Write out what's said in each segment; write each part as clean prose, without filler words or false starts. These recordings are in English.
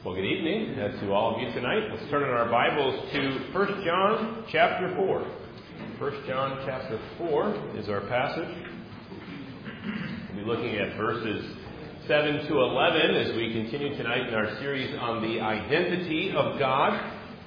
Well, good evening to all of you tonight. Let's turn in our Bibles to 1 John chapter 4. 1 John chapter 4 is our passage. We'll be looking at verses 7 to 11 as we continue tonight in our series on the identity of God.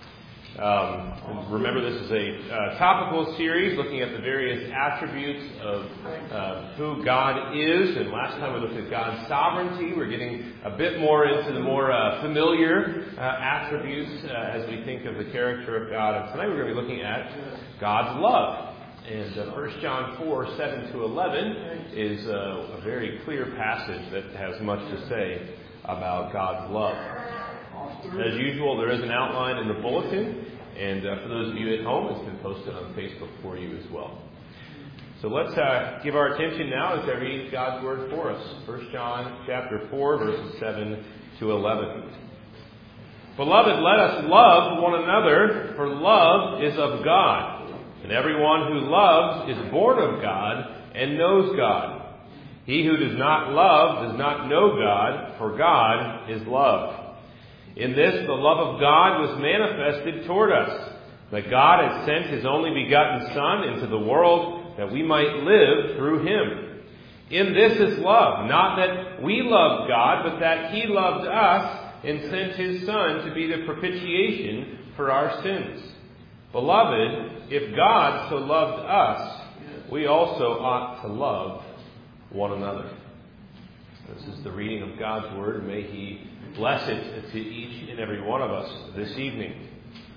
Remember, this is a topical series looking at the various attributes of who God is. And last time we looked at God's sovereignty. We're getting a bit more into the more familiar attributes as we think of the character of God. And tonight we're going to be looking at God's love. And 1 John 4, 7 to 11 is a very clear passage that has much to say about God's love. As usual, there is an outline in the bulletin, and for those of you at home, it's been posted on Facebook for you as well. So let's give our attention now as I read God's Word for us. 1 John chapter 4, verses 7 to 11. Beloved, let us love one another, for love is of God. And everyone who loves is born of God and knows God. He who does not love does not know God, for God is love. In this, the love of God was manifested toward us, that God had sent His only begotten Son into the world that we might live through Him. In this is love, not that we loved God, but that He loved us and sent His Son to be the propitiation for our sins. Beloved, if God so loved us, we also ought to love one another. This is the reading of God's Word. May He bless it to each and every one of us this evening.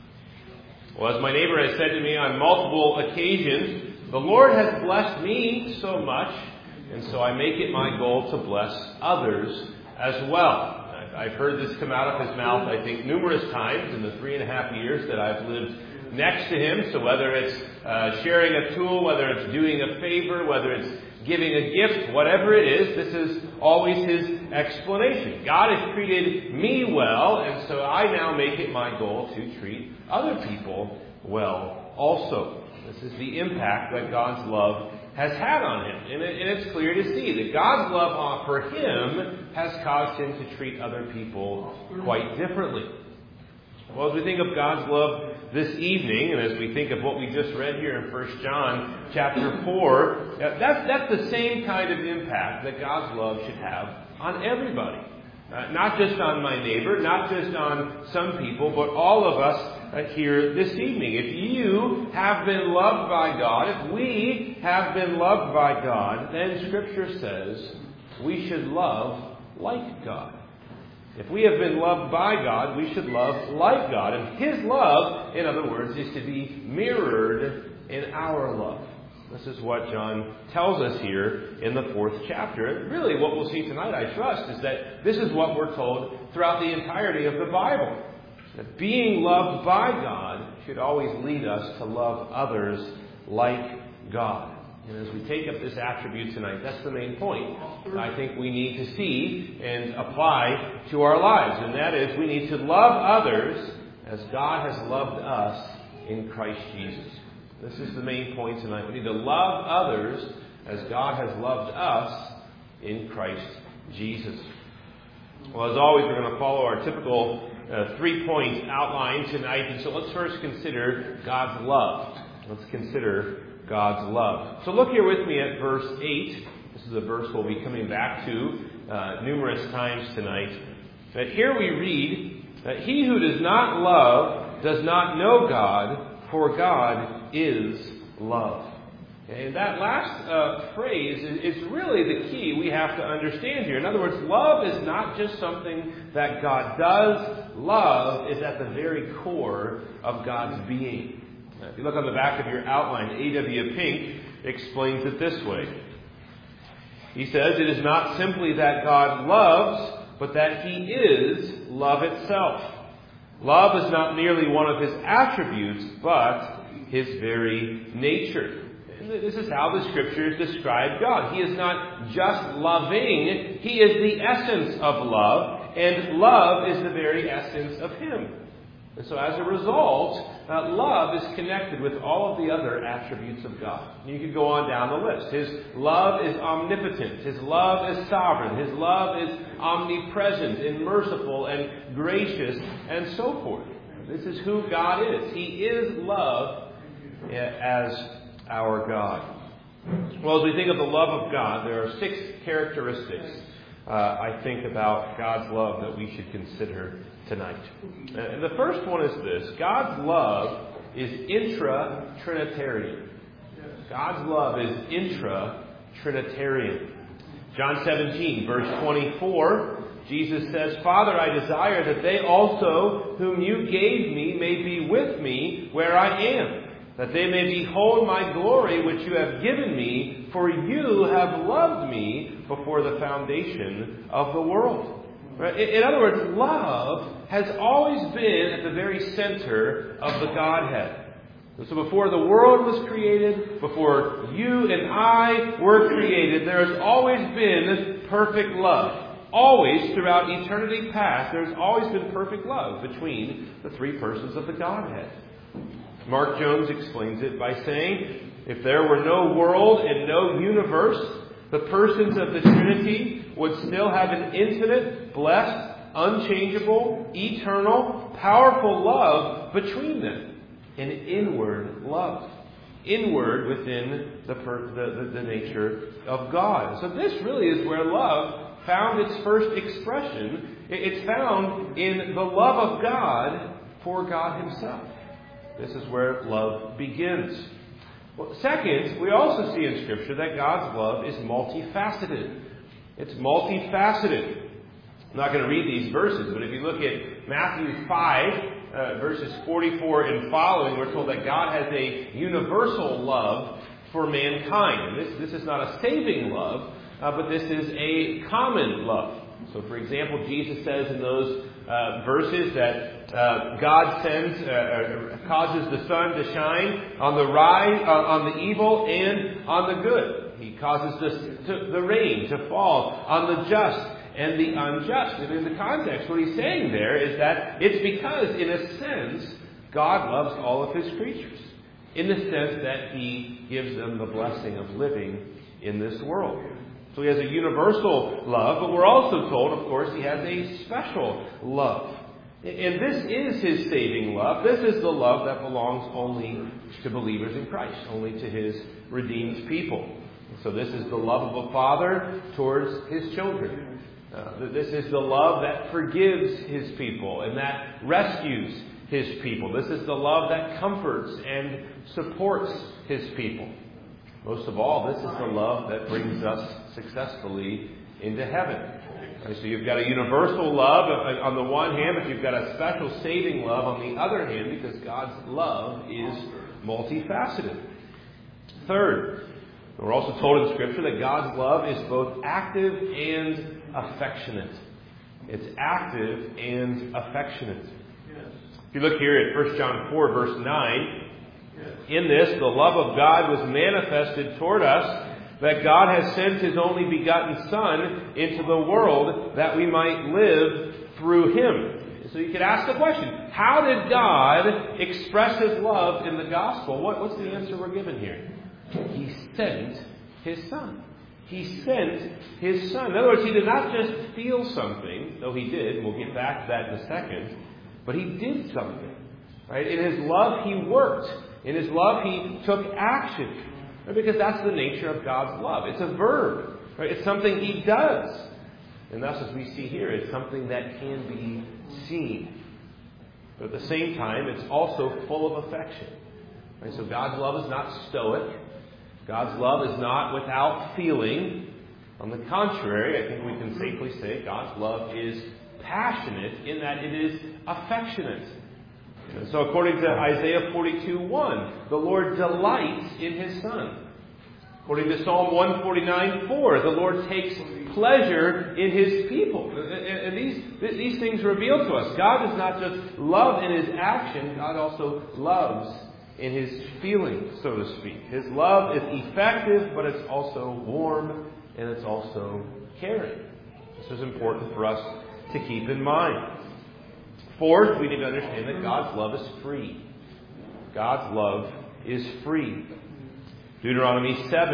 Well, as my neighbor has said to me on multiple occasions, the Lord has blessed me so much, and so I make it my goal to bless others as well. I've heard this come out of his mouth, I think, numerous times in the 3.5 years that I've lived next to him. So whether it's sharing a tool, whether it's doing a favor, whether it's giving a gift, whatever it is, this is always his explanation. God has treated me well, and so I now make it my goal to treat other people well also. This is the impact that God's love has had on him. And it's clear to see that God's love for him has caused him to treat other people quite differently. Well, as we think of God's love this evening, and as we think of what we just read here in 1 John chapter 4, that's the same kind of impact that God's love should have on everybody. Not just on my neighbor, not just on some people, but all of us here this evening. If you have been loved by God, if we have been loved by God, then Scripture says we should love like God. If we have been loved by God, we should love like God. And His love, in other words, is to be mirrored in our love. This is what John tells us here in the 4th chapter. And really what we'll see tonight, I trust, is that this is what we're told throughout the entirety of the Bible. That being loved by God should always lead us to love others like God. And as we take up this attribute tonight, that's the main point I think we need to see and apply to our lives. And that is, we need to love others as God has loved us in Christ Jesus. This is the main point tonight. We need to love others as God has loved us in Christ Jesus. Well, as always, we're going to follow our typical 3-point outline tonight. And so let's first consider God's love. Let's consider God's love. So look here with me at verse 8. This is a verse we'll be coming back to numerous times tonight. But here we read that he who does not love does not know God, for God is love. Okay, and that last phrase is really the key we have to understand here. In other words, love is not just something that God does. Love is at the very core of God's being. If you look on the back of your outline, A.W. Pink explains it this way. He says, it is not simply that God loves, but that He is love itself. Love is not merely one of His attributes, but His very nature. And this is how the Scriptures describe God. He is not just loving, He is the essence of love, and love is the very essence of Him. And so as a result, love is connected with all of the other attributes of God. You could go on down the list. His love is omnipotent. His love is sovereign. His love is omnipresent and merciful and gracious and so forth. This is who God is. He is love as our God. Well, as we think of the love of God, there are 6 characteristics, I think, about God's love that we should consider tonight. And the first one is this. God's love is intra-Trinitarian. God's love is intra-Trinitarian. John 17, verse 24, Jesus says, Father, I desire that they also, whom you gave me, may be with me where I am, that they may behold my glory which you have given me, for you have loved me before the foundation of the world. In other words, love has always been at the very center of the Godhead. So before the world was created, before you and I were created, there has always been perfect love. Always, throughout eternity past, there's always been perfect love between the 3 persons of the Godhead. Mark Jones explains it by saying, if there were no world and no universe, the persons of the Trinity would still have an infinite, blessed, unchangeable, eternal, powerful love between them. An inward love. Inward within the nature of God. So this really is where love found its first expression. It's found in the love of God for God Himself. This is where love begins. Well, second, we also see in Scripture that God's love is multifaceted. It's multifaceted. I'm not going to read these verses, but if you look at Matthew 5, verses 44 and following, we're told that God has a universal love for mankind. And this is not a saving love, but this is a common love. So, for example, Jesus says in those verses that God causes the sun to shine on the evil and on the good. He causes the rain to fall on the just and the unjust. And in the context, what he's saying there is that it's because, in a sense, God loves all of His creatures. In the sense that He gives them the blessing of living in this world. So He has a universal love, but we're also told, of course, He has a special love. And this is His saving love. This is the love that belongs only to believers in Christ, only to His redeemed people. So this is the love of a father towards his children. This is the love that forgives His people and that rescues His people. This is the love that comforts and supports His people. Most of all, this is the love that brings us successfully into heaven. So you've got a universal love on the one hand, but you've got a special saving love on the other hand, because God's love is multifaceted. Third, we're also told in Scripture that God's love is both active and affectionate. It's active and affectionate. If you look here at 1 John 4, verse 9, in this, the love of God was manifested toward us, that God has sent His only begotten Son into the world that we might live through Him. So you could ask the question, how did God express His love in the gospel? What's the answer we're given here? He sent His Son. He sent His Son. In other words, He did not just feel something, though He did, and we'll get back to that in a second, but He did something. Right? In His love, He worked. In His love, He took action. Right? Because that's the nature of God's love. It's a verb. Right? It's something He does. And thus, as we see here, it's something that can be seen. But at the same time, it's also full of affection. Right? So God's love is not stoic. God's love is not without feeling. On the contrary, I think we can safely say God's love is passionate in that it is affectionate. And so according to Isaiah 42:1, the Lord delights in His Son. According to Psalm 149:4, the Lord takes pleasure in His people. And these things reveal to us. God does not just love in His action, God also loves in His feeling, so to speak. His love is effective, but it's also warm and it's also caring. This is important for us to keep in mind. Fourth, we need to understand that God's love is free. God's love is free. Deuteronomy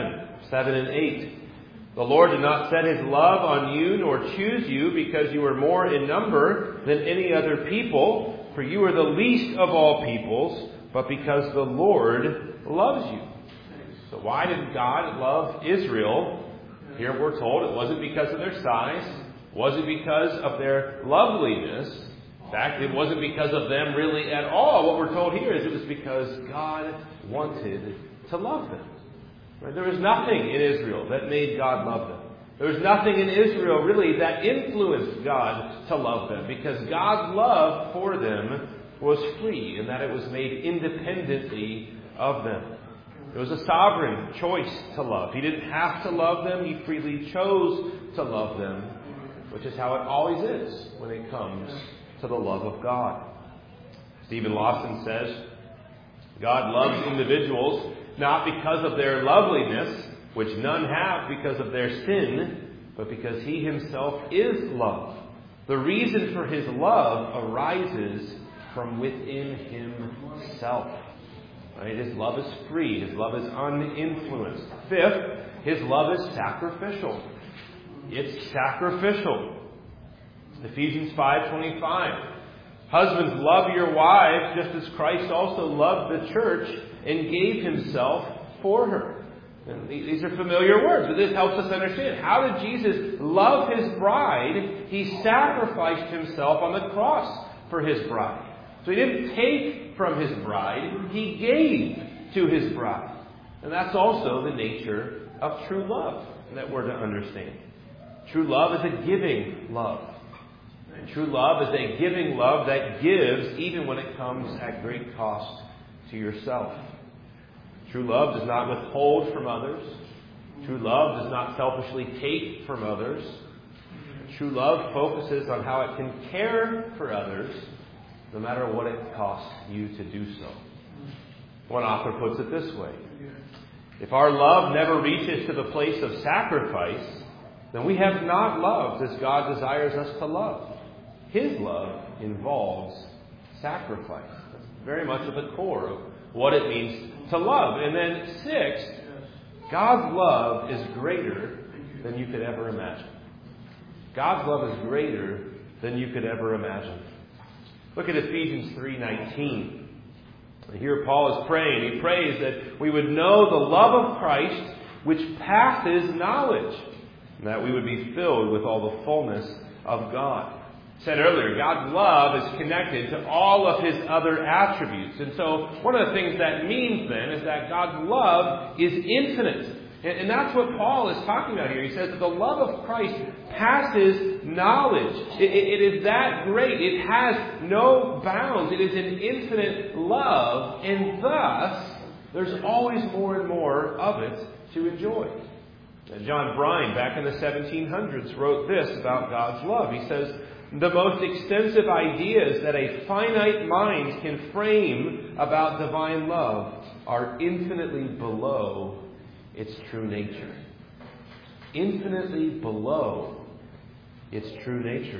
7 and 8. The Lord did not set His love on you nor choose you because you were more in number than any other people, for you are the least of all peoples, but because the Lord loves you. So why did God love Israel? Here we're told it wasn't because of their size, it wasn't because of their loveliness. In fact, it wasn't because of them really at all. What we're told here is it was because God wanted to love them. Right? There was nothing in Israel that made God love them. There was nothing in Israel really that influenced God to love them, because God's love for them was free in that it was made independently of them. It was a sovereign choice to love. He didn't have to love them. He freely chose to love them, which is how it always is when it comes to the love of God. Stephen Lawson says, God loves individuals not because of their loveliness, which none have because of their sin, but because He Himself is love. The reason for His love arises from within Himself. Right? His love is free. His love is uninfluenced. Fifth, His love is sacrificial. It's sacrificial. Ephesians 5:25. Husbands, love your wives just as Christ also loved the church and gave Himself for her. And these are familiar words, but this helps us understand. How did Jesus love His bride? He sacrificed Himself on the cross for His bride. So He didn't take from His bride, He gave to His bride. And that's also the nature of true love that we're to understand. True love is a giving love. And true love is a giving love that gives even when it comes at great cost to yourself. True love does not withhold from others. True love does not selfishly take from others. True love focuses on how it can care for others, no matter what it costs you to do so. One author puts it this way. If our love never reaches to the place of sacrifice, then we have not loved as God desires us to love. His love involves sacrifice. That's very much at the core of what it means to love. And then sixth, God's love is greater than you could ever imagine. God's love is greater than you could ever imagine. Look at Ephesians 3:19. Here Paul is praying. He prays that we would know the love of Christ, which passes knowledge, and that we would be filled with all the fullness of God. I said earlier, God's love is connected to all of His other attributes. And so one of the things that means then is that God's love is infinite. And that's what Paul is talking about here. He says that the love of Christ passes knowledge. It is that great. It has no bounds. It is an infinite love. And thus, there's always more and more of it to enjoy. John Bryan, back in the 1700s, wrote this about God's love. He says, the most extensive ideas that a finite mind can frame about divine love are infinitely below its true nature. Infinitely below its true nature.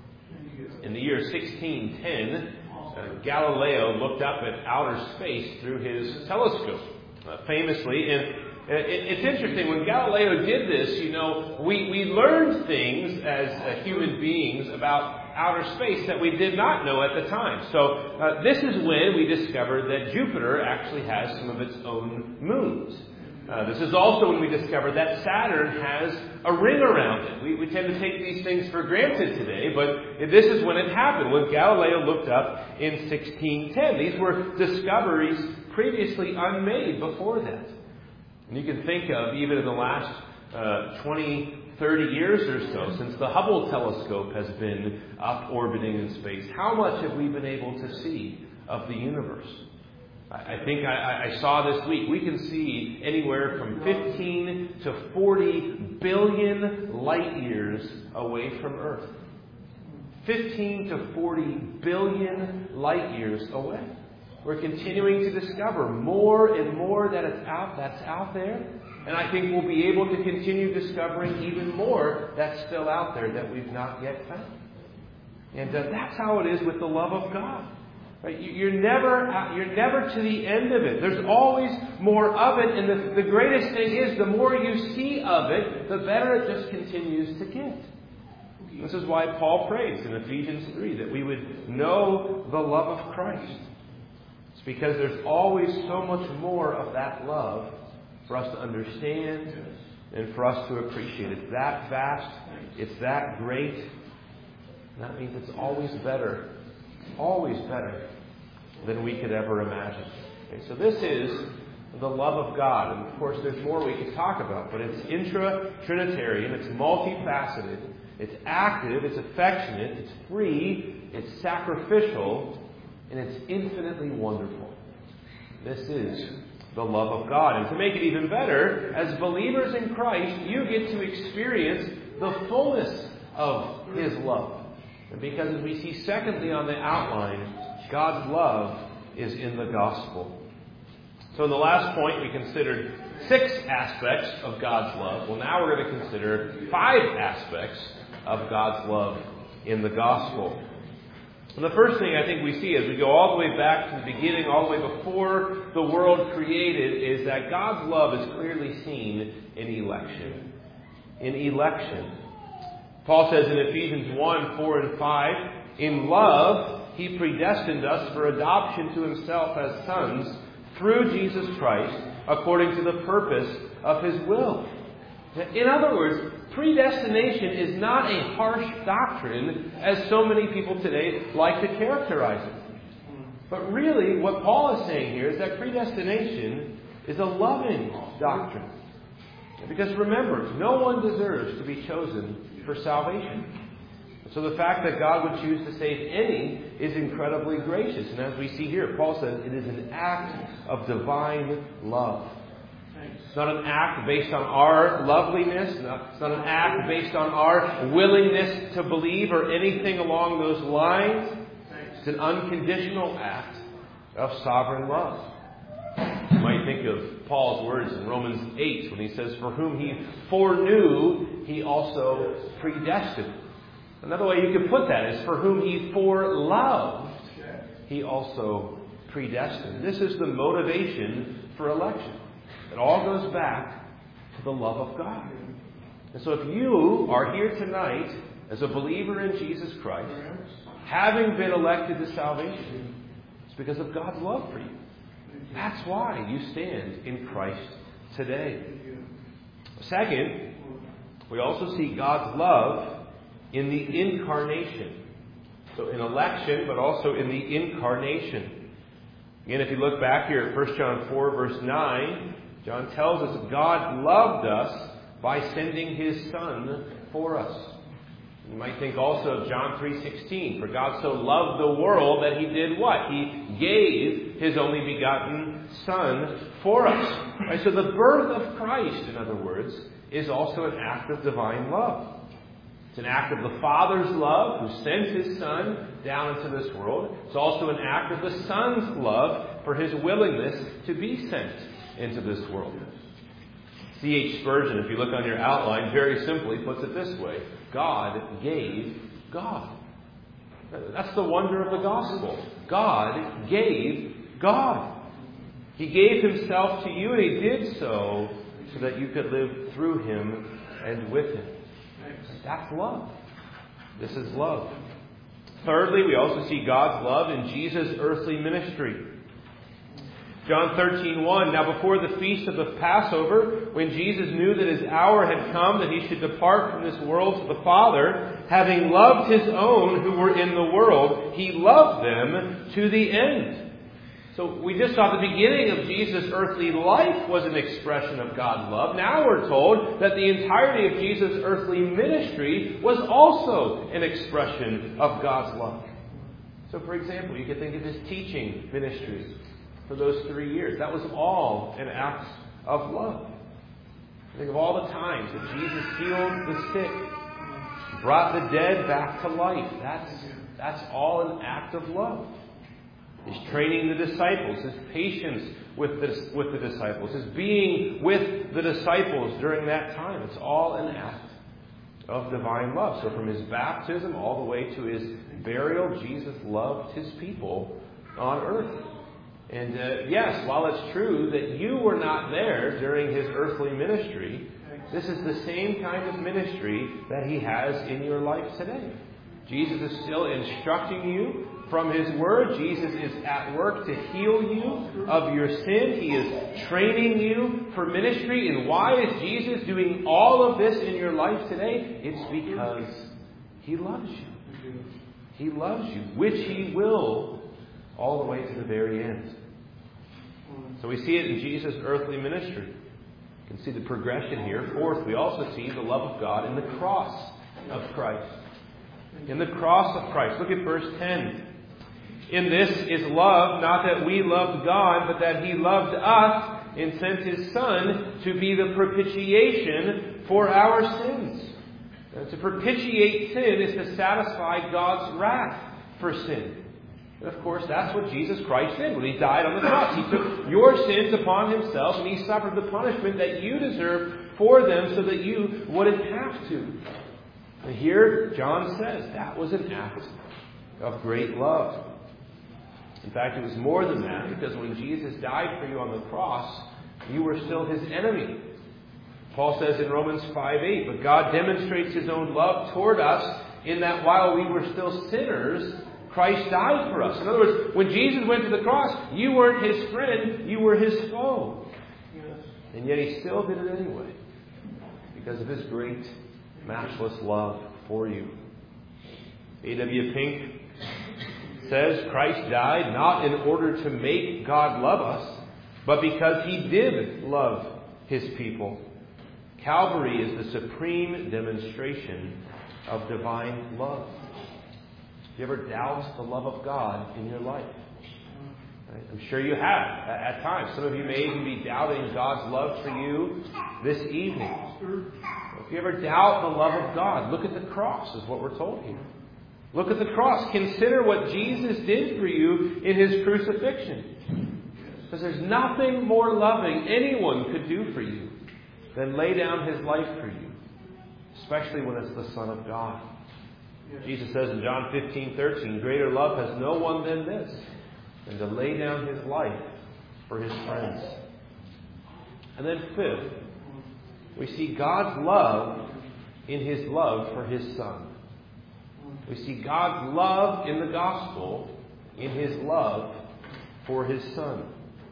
In the year 1610, Galileo looked up at outer space through his telescope, famously. And it's interesting, when Galileo did this, we learned things as human beings about outer space that we did not know at the time. So this is when we discovered that Jupiter actually has some of its own moons. This is also when we discovered that Saturn has a ring around it. We tend to take these things for granted today, but this is when it happened, when Galileo looked up in 1610. These were discoveries previously unmade before that. And you can think of, even in the last 20, 30 years or so, since the Hubble telescope has been up orbiting in space, how much have we been able to see of the universe? I think I saw this week, we can see anywhere from 15 to 40 billion light years away from Earth. 15 to 40 billion light years away. We're continuing to discover more and more that's out there. And I think we'll be able to continue discovering even more that's still out there that we've not yet found. And that's how it is with the love of God. Right? You're never to the end of it. There's always more of it. And the greatest thing is, the more you see of it, the better it just continues to get. This is why Paul prays in Ephesians 3 that we would know the love of Christ. It's because there's always so much more of that love for us to understand and for us to appreciate. It's that vast. It's that great. And that means it's always better than we could ever imagine. Okay, so this is the love of God. And of course, there's more we could talk about, but it's intra-Trinitarian, it's multifaceted, it's active, it's affectionate, it's free, it's sacrificial, and it's infinitely wonderful. This is the love of God. And to make it even better, as believers in Christ, you get to experience the fullness of His love. And because, as we see secondly on the outline, God's love is in the gospel. So in the last point, we considered 6 aspects of God's love. Well, now we're going to consider 5 aspects of God's love in the gospel. And the first thing I think we see as we go all the way back to the beginning, all the way before the world created, is that God's love is clearly seen in election. In election. Paul says in Ephesians 1, 4 and 5, in love, He predestined us for adoption to Himself as sons through Jesus Christ, according to the purpose of His will. In other words, predestination is not a harsh doctrine, as so many people today like to characterize it. But really, what Paul is saying here is that predestination is a loving doctrine. Because remember, no one deserves to be chosen for salvation. So the fact that God would choose to save any is incredibly gracious. And as we see here, Paul says it is an act of divine love. It's not an act based on our loveliness. It's not an act based on our willingness to believe or anything along those lines. It's an unconditional act of sovereign love. You might think of Paul's words in Romans 8 when he says, for whom He foreknew, He also predestined. Another way you could put that is, for whom He foreloved, He also predestined. This is the motivation for election. It all goes back to the love of God. And so if you are here tonight as a believer in Jesus Christ, having been elected to salvation, it's because of God's love for you. That's why you stand in Christ today. Second, we also see God's love in the incarnation. So in election, but also in the incarnation. Again, if you look back here at 1 John 4, verse 9, John tells us that God loved us by sending His Son for us. You might think also of John 3:16. For God so loved the world that He did what? He gave His only begotten Son for us. Right, so the birth of Christ, in other words, is also an act of divine love. It's an act of the Father's love who sent His Son down into this world. It's also an act of the Son's love for His willingness to be sent into this world. C.H. Spurgeon, if you look on your outline, very simply puts it this way. God gave God. That's the wonder of the gospel. God gave God. He gave Himself to you, and He did so that you could live through Him and with Him. That's love. This is love. Thirdly, we also see God's love in Jesus' earthly ministry. John 13:1, now before the feast of the Passover, when Jesus knew that His hour had come, that He should depart from this world to the Father, having loved His own who were in the world, He loved them to the end. So we just saw the beginning of Jesus' earthly life was an expression of God's love. Now we're told that the entirety of Jesus' earthly ministry was also an expression of God's love. So for example, you could think of His teaching ministry. For those 3 years. That was all an act of love. Think of all the times that Jesus healed the sick, brought the dead back to life. That's all an act of love. His training the disciples, His patience with the disciples, His being with the disciples during that time. It's all an act of divine love. So from His baptism all the way to His burial, Jesus loved his people on earth. And yes, while it's true that you were not there during his earthly ministry, this is the same kind of ministry that he has in your life today. Jesus is still instructing you from his word. Jesus is at work to heal you of your sin. He is training you for ministry. And why is Jesus doing all of this in your life today? It's because he loves you. He loves you, which he will all the way to the very end. So we see it in Jesus' earthly ministry. You can see the progression here. Fourth, we also see the love of God in the cross of Christ. In the cross of Christ. Look at verse 10. In this is love, not that we loved God, but that he loved us and sent his Son to be the propitiation for our sins. To propitiate sin is to satisfy God's wrath for sin. And of course, that's what Jesus Christ did when he died on the cross. He took your sins upon himself and he suffered the punishment that you deserve for them so that you wouldn't have to. And here, John says that was an act of great love. In fact, it was more than that, because when Jesus died for you on the cross, you were still his enemy. Paul says in Romans 5:8, but God demonstrates his own love toward us in that while we were still sinners, Christ died for us. In other words, when Jesus went to the cross, you weren't his friend, you were his foe. And yet he still did it anyway, because of his great, matchless love for you. A.W. Pink says Christ died not in order to make God love us, but because he did love his people. Calvary is the supreme demonstration of divine love. Do you ever doubt the love of God in your life? Right? I'm sure you have at times. Some of you may even be doubting God's love for you this evening. If you ever doubt the love of God, look at the cross, is what we're told here. Look at the cross. Consider what Jesus did for you in his crucifixion. Because there's nothing more loving anyone could do for you than lay down his life for you, especially when it's the Son of God. Jesus says in John 15:13, greater love has no one than this, than to lay down his life for his friends. And then fifth, we see God's love in his love for his Son. We see God's love in the gospel in his love for his Son.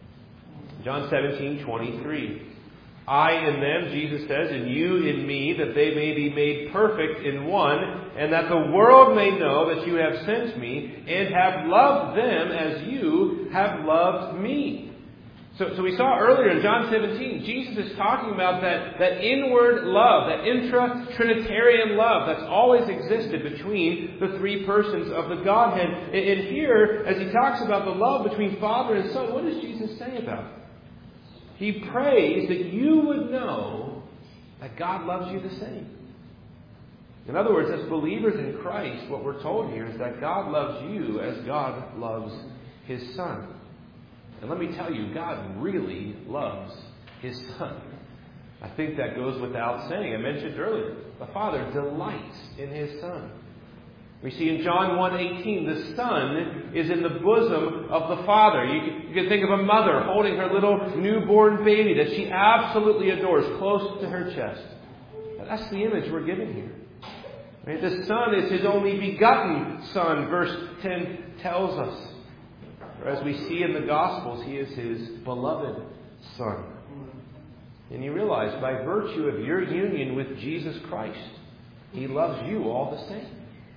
John 17:23. I in them, Jesus says, and you in me, that they may be made perfect in one, and that the world may know that you have sent me, and have loved them as you have loved me. So we saw earlier in John 17, Jesus is talking about that inward love, that intra-Trinitarian love that's always existed between the three persons of the Godhead. And here, as he talks about the love between Father and Son, what does Jesus say about it? He prays that you would know that God loves you the same. In other words, as believers in Christ, what we're told here is that God loves you as God loves his Son. And let me tell you, God really loves his Son. I think that goes without saying. I mentioned earlier, the Father delights in his Son. We see in John 1:18, the Son is in the bosom of the Father. You can think of a mother holding her little newborn baby that she absolutely adores close to her chest. That's the image we're given here. Right? The Son is his only begotten Son, verse 10 tells us. Or as we see in the Gospels, he is his beloved Son. And you realize, by virtue of your union with Jesus Christ, he loves you all the same.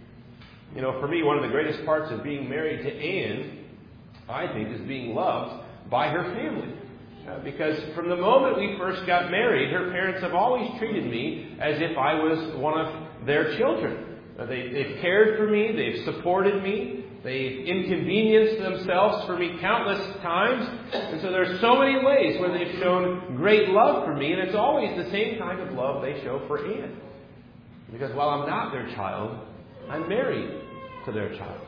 You know, for me, one of the greatest parts of being married to Anne, I think, is being loved by her family. Because from the moment we first got married, her parents have always treated me as if I was one of their children. They've cared for me, they've supported me, they've inconvenienced themselves for me countless times. And so there are so many ways where they've shown great love for me, and it's always the same kind of love they show for Anne. Because while I'm not their child, I'm married to their child.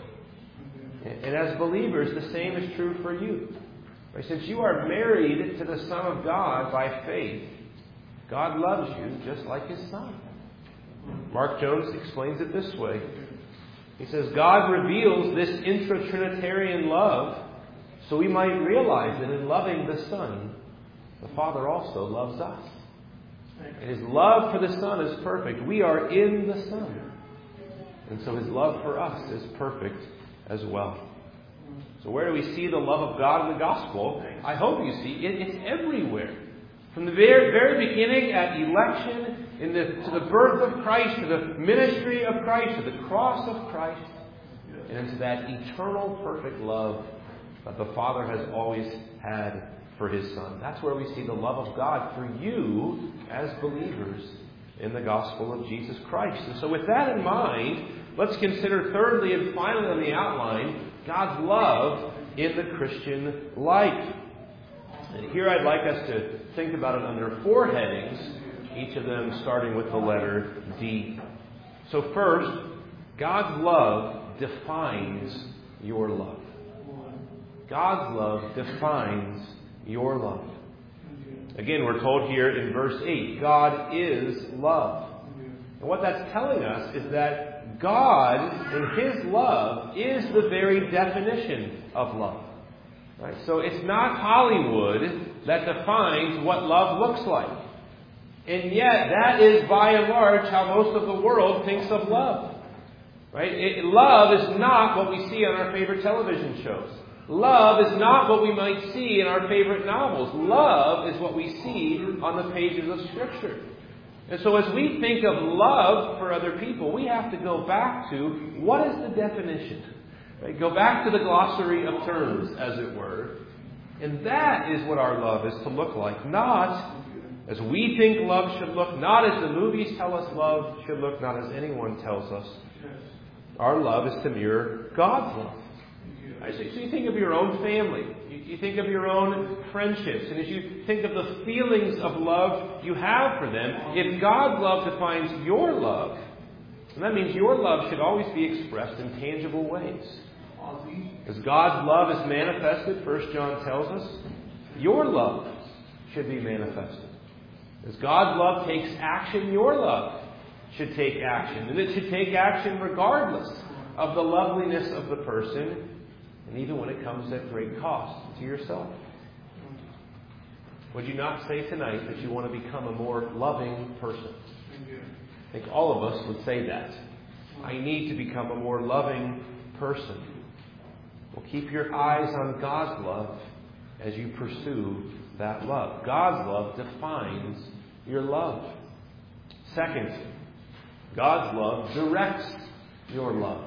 And as believers, the same is true for you. Since you are married to the Son of God by faith, God loves you just like his Son. Mark Jones explains it this way. He says God reveals this intra-Trinitarian love so we might realize that in loving the Son, the Father also loves us. And His love for the Son is perfect. We are in the Son. And so His love for us is perfect as well. So where do we see the love of God in the gospel? I hope you see it's everywhere. From the very beginning at election, to the birth of Christ, to the ministry of Christ, to the cross of Christ, and into that eternal perfect love that the Father has always had for His Son. That's where we see the love of God for you as believers in the gospel of Jesus Christ. And so with that in mind, let's consider thirdly and finally on the outline, God's love in the Christian life. And here I'd like us to think about it under 4 headings, each of them starting with the letter D. So first, God's love defines your love. God's love defines your love. Again, we're told here in verse 8, God is love. And what that's telling us is that God, in His love, is the very definition of love. Right? So it's not Hollywood that defines what love looks like. And yet, that is by and large how most of the world thinks of love. Right? Love is not what we see on our favorite television shows. Love is not what we might see in our favorite novels. Love is what we see on the pages of Scripture. And so as we think of love for other people, we have to go back to what is the definition? Right? Go back to the glossary of terms, as it were. And that is what our love is to look like. Not as we think love should look, not as the movies tell us love should look, not as anyone tells us. Our love is to mirror God's love. So you think of your own family. You think of your own friendships. And as you think of the feelings of love you have for them, if God's love defines your love, then that means your love should always be expressed in tangible ways. As God's love is manifested, 1 John tells us, your love should be manifested. As God's love takes action, your love should take action. And it should take action regardless of the loveliness of the person, and even when it comes at great cost to yourself. Would you not say tonight that you want to become a more loving person? I think all of us would say that. I need to become a more loving person. Well, keep your eyes on God's love as you pursue that love. God's love defines your love. Second, God's love directs your love.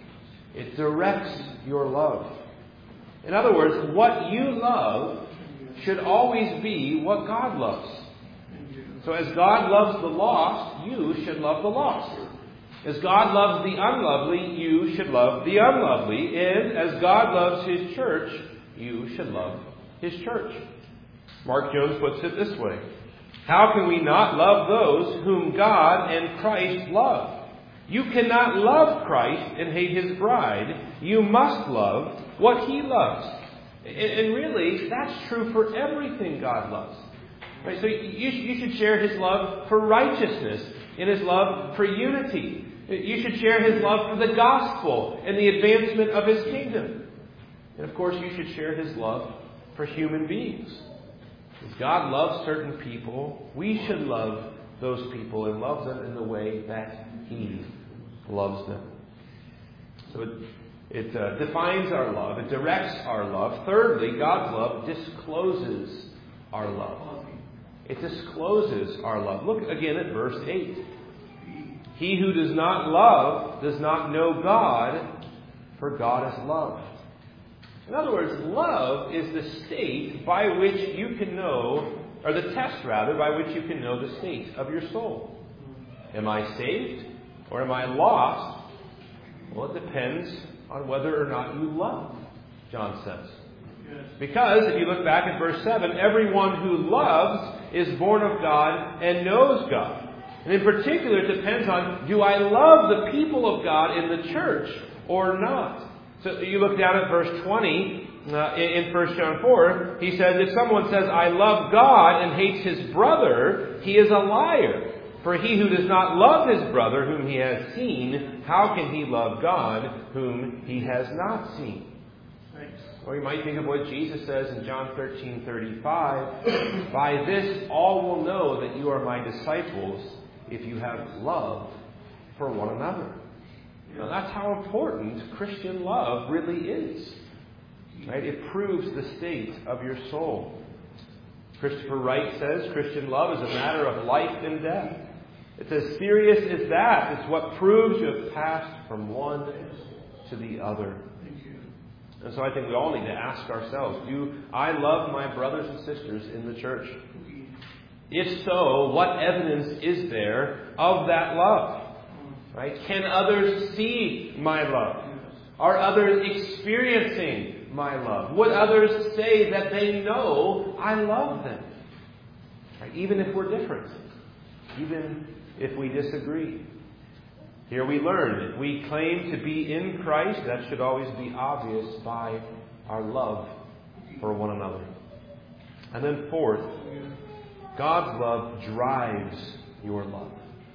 It directs your love. In other words, what you love should always be what God loves. So as God loves the lost, you should love the lost. As God loves the unlovely, you should love the unlovely. And as God loves His church, you should love His church. Mark Jones puts it this way. How can we not love those whom God and Christ love? You cannot love Christ and hate His bride. You must love what He loves. And really, that's true for everything God loves. Right? So you should share His love for righteousness and His love for unity. You should share His love for the gospel and the advancement of His kingdom. And of course, you should share His love for human beings. As God loves certain people, we should love those people and love them in the way that He loves them. So it defines our love. It directs our love. Thirdly, God's love discloses our love. It discloses our love. Look again at verse 8. He who does not love does not know God, for God is love. In other words, love is the state by which you can know, or the test rather, by which you can know the state of your soul. Am I saved or am I lost? Well, it depends on whether or not you love, John says. Because if you look back at verse 7, everyone who loves is born of God and knows God. And in particular, it depends on, do I love the people of God in the church or not? So you look down at verse 20 in 1 John 4. He says, if someone says, I love God and hates his brother, he is a liar. For he who does not love his brother whom he has seen, how can he love God whom he has not seen? Or you might think of what Jesus says in John 13:35. By this all will know that you are my disciples if you have love for one another. Now that's how important Christian love really is. Right? It proves the state of your soul. Christopher Wright says Christian love is a matter of life and death. It's as serious as that. It's what proves you have passed from one to the other. And so I think we all need to ask ourselves, do I love my brothers and sisters in the church? If so, what evidence is there of that love? Right? Can others see my love? Are others experiencing my love? Would others say that they know I love them? Right? Even if we're different. Even if we disagree. Here we learn, if we claim to be in Christ, that should always be obvious by our love for one another. And then fourth, God's love drives your love.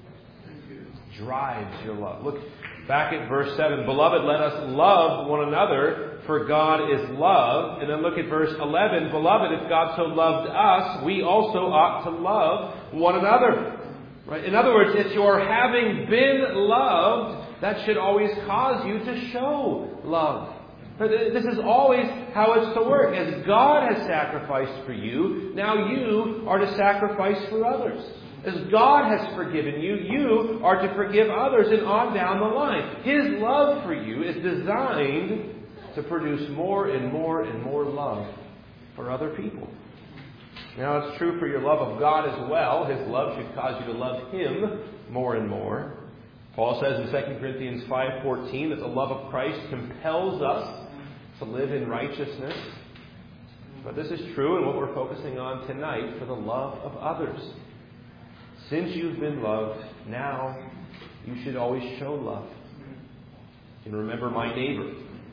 Drives your love. Look back at verse 7. Beloved, let us love one another, for God is love. And then look at verse 11. Beloved, if God so loved us, we also ought to love one another. Right? In other words, it's your having been loved that should always cause you to show love. This is always how it's to work. As God has sacrificed for you, now you are to sacrifice for others. As God has forgiven you, you are to forgive others, and on down the line. His love for you is designed to produce more and more and more love for other people. Now, it's true for your love of God as well. His love should cause you to love Him more and more. Paul says in 2 Corinthians 5:14 that the love of Christ compels us to live in righteousness. But this is true in what we're focusing on tonight for the love of others. Since you've been loved, now you should always show love. And remember my neighbor.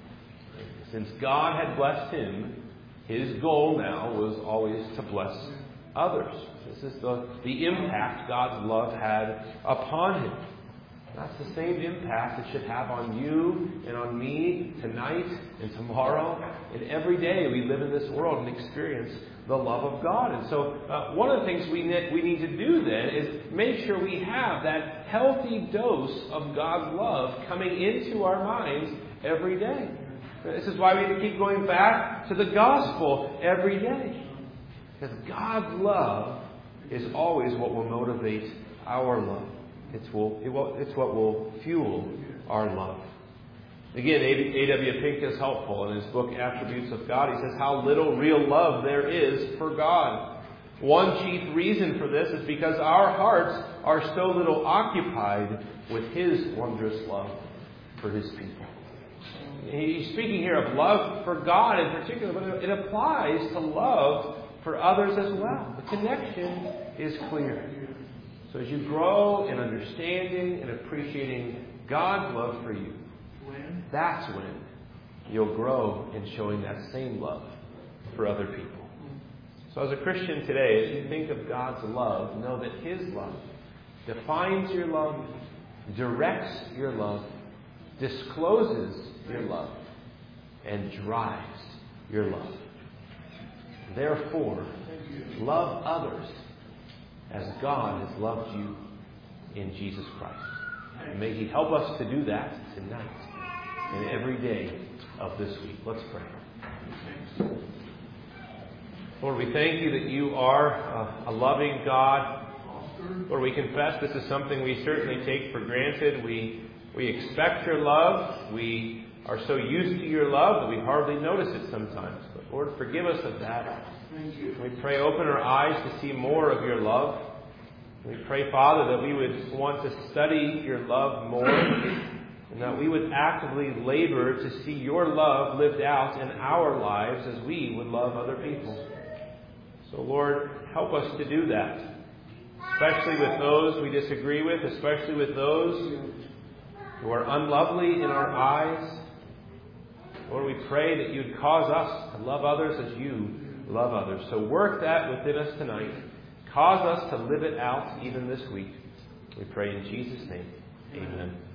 Since God had blessed him, his goal now was always to bless others. This is the impact God's love had upon him. That's the same impact it should have on you and on me tonight and tomorrow and every day we live in this world and experience the love of God. And so one of the things we need to do then is make sure we have that healthy dose of God's love coming into our minds every day. This is why we need to keep going back to the gospel every day. Because God's love is always what will motivate our love. It's what will fuel our love. Again, A.W. Pink is helpful in his book, Attributes of God. He says how little real love there is for God. One chief reason for this is because our hearts are so little occupied with His wondrous love for His people. He's speaking here of love for God in particular, but it applies to love for others as well. The connection is clear. So as you grow in understanding and appreciating God's love for you, that's when you'll grow in showing that same love for other people. So as a Christian today, as you think of God's love, know that His love defines your love, directs your love, discloses your love, and drives your love. Therefore, love others as God has loved you in Jesus Christ. And may He help us to do that tonight and every day of this week. Let's pray. Lord, we thank You that You are a loving God. Lord, we confess this is something we certainly take for granted. We expect Your love. We are so used to Your love that we hardly notice it sometimes. But Lord, forgive us of that. We pray, open our eyes to see more of Your love. We pray, Father, that we would want to study Your love more, and that we would actively labor to see Your love lived out in our lives as we would love other people. So, Lord, help us to do that, especially with those we disagree with, especially with those who are unlovely in our eyes. Lord, we pray that You'd cause us to love others as You love others. So work that within us tonight. Cause us to live it out even this week. We pray in Jesus' name. Amen.